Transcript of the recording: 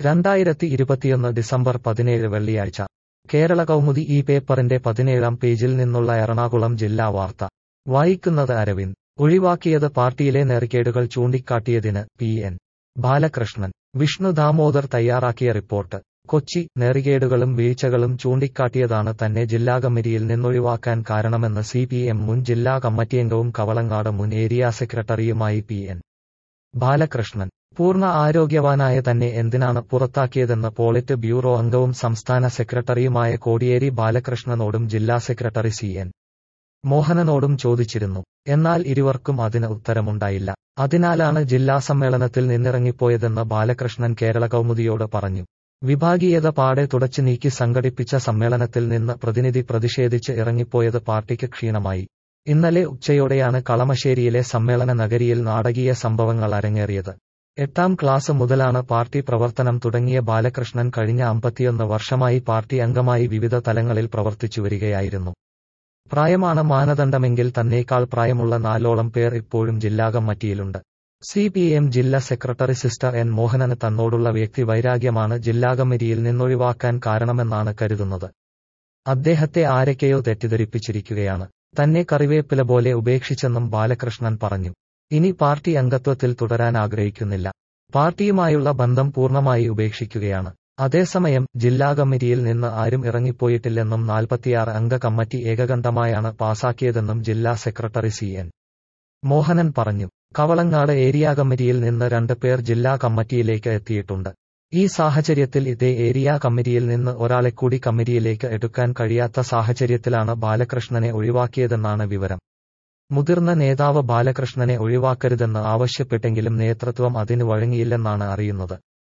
2021 December 17 വെള്ളിയാഴ്ച കേരള കൗമുദി ഈ പേപ്പറിന്റെ 17-ാം പേജിൽ നിന്നുള്ള എറണാകുളം ജില്ലാ വാർത്ത വായിക്കുന്നത് അരവിന്ദ്. ഒഴിവാക്കിയത് പാർട്ടിയിലെ നെറികേടുകൾ ചൂണ്ടിക്കാട്ടിയതിന് പി.എൻ. ബാലകൃഷ്ണൻ. വിഷ്ണു ദാമോദർ തയ്യാറാക്കിയ റിപ്പോർട്ട്. കൊച്ചി. നെറികേടുകളും വീഴ്ചകളും ചൂണ്ടിക്കാട്ടിയതാണ് തന്നെ ജില്ലാ കമ്മിറ്റിയിൽ നിന്നൊഴിവാക്കാൻ കാരണമെന്ന് സി.പി.എം മുൻ ജില്ലാ കമ്മിറ്റിയംഗവും കവളങ്ങാട് മുൻ ഏരിയ സെക്രട്ടറിയുമായി പി.എൻ. ബാലകൃഷ്ണൻ. പൂർണ്ണ ആരോഗ്യവാനായ തന്നെ എന്തിനാണ് പുറത്താക്കിയതെന്ന് പോളിറ്റ് ബ്യൂറോ അംഗവും സംസ്ഥാന സെക്രട്ടറിയുമായ കോടിയേരി ബാലകൃഷ്ണനോടും ജില്ലാ സെക്രട്ടറി സി.എൻ. മോഹനനോടും ചോദിച്ചിരുന്നു. എന്നാൽ ഇരുവർക്കും അതിന് ഉത്തരമുണ്ടായില്ല. അതിനാലാണ് ജില്ലാ സമ്മേളനത്തിൽ നിന്നിറങ്ങിപ്പോയതെന്ന് ബാലകൃഷ്ണൻ കേരള കൗമുദിയോട് പറഞ്ഞു. വിഭാഗീയത പാടെ തുടച്ചു നീക്കി സംഘടിപ്പിച്ച സമ്മേളനത്തിൽ നിന്ന് പ്രതിഷേധിച്ച് ഇറങ്ങിപ്പോയത് പാർട്ടിക്ക് ക്ഷീണമായി. ഇന്നലെ ഉച്ചയോടെയാണ് കളമശ്ശേരിയിലെ സമ്മേളന നഗരിയിൽ നാടകീയ സംഭവങ്ങൾ അരങ്ങേറിയത്. 8ാം ക്ലാസ് മുതലാണ് പാർട്ടി പ്രവർത്തനം തുടങ്ങിയ ബാലകൃഷ്ണൻ കഴിഞ്ഞ 51 വർഷമായി പാർട്ടി അംഗമായി വിവിധ തലങ്ങളിൽ പ്രവർത്തിച്ചുവരികയായിരുന്നു. പ്രായമാണ് മാനദണ്ഡമെങ്കിൽ തന്നേക്കാൾ പ്രായമുള്ള 4ഓളം പേർ ഇപ്പോഴും ജില്ലാ കമ്മിറ്റിയിലുണ്ട്. സി.പി.എം ജില്ലാ സെക്രട്ടറി സിസ്റ്റർ എൻ. മോഹനന് തന്നോടുള്ള വ്യക്തി വൈരാഗ്യമാണ് ജില്ലാ കമ്മിറ്റിയിൽ നിന്നൊഴിവാക്കാൻ കാരണമെന്നാണ് കരുതുന്നത്. അദ്ദേഹത്തെ ആരൊക്കെയോ തെറ്റിദ്ധരിപ്പിച്ചിരിക്കുകയാണ്. തന്നെ കറിവേപ്പില പോലെ ഉപേക്ഷിച്ചെന്നും ബാലകൃഷ്ണൻ പറഞ്ഞു. ഇനി പാർട്ടി അംഗത്വത്തിൽ തുടരാൻ ആഗ്രഹിക്കുന്നില്ല. പാർട്ടിയുമായുള്ള ബന്ധം പൂർണ്ണമായി ഉപേക്ഷിക്കുകയാണ്. അതേസമയം ജില്ലാ കമ്മിറ്റിയിൽ നിന്ന് ആരും ഇറങ്ങിപ്പോയിട്ടില്ലെന്നും 46 അംഗ കമ്മിറ്റി ഏകകണ്ഠമായാണ് പാസാക്കിയതെന്നും ജില്ലാ സെക്രട്ടറി സി.എൻ. മോഹനൻ പറഞ്ഞു. കവളങ്ങാട് ഏരിയ കമ്മിറ്റിയിൽ നിന്ന് 2 പേർ ജില്ലാ കമ്മിറ്റിയിലേക്ക് എത്തിയിട്ടുണ്ട്. ഈ സാഹചര്യത്തിൽ ഇതേ ഏരിയ കമ്മിറ്റിയിൽ നിന്ന് ഒരാളെ കൂടി കമ്മിറ്റിയിലേക്ക് എടുക്കാൻ കഴിയാത്ത സാഹചര്യത്തിലാണ് ബാലകൃഷ്ണനെ ഒഴിവാക്കിയതെന്നാണ് വിവരം. മുതിർന്ന നേതാവ് ബാലകൃഷ്ണനെ ഒഴിവാക്കരുതെന്ന് ആവശ്യപ്പെട്ടെങ്കിലും നേതൃത്വം അതിന് വഴങ്ങിയില്ലെന്നാണ് അറിയുന്നത്.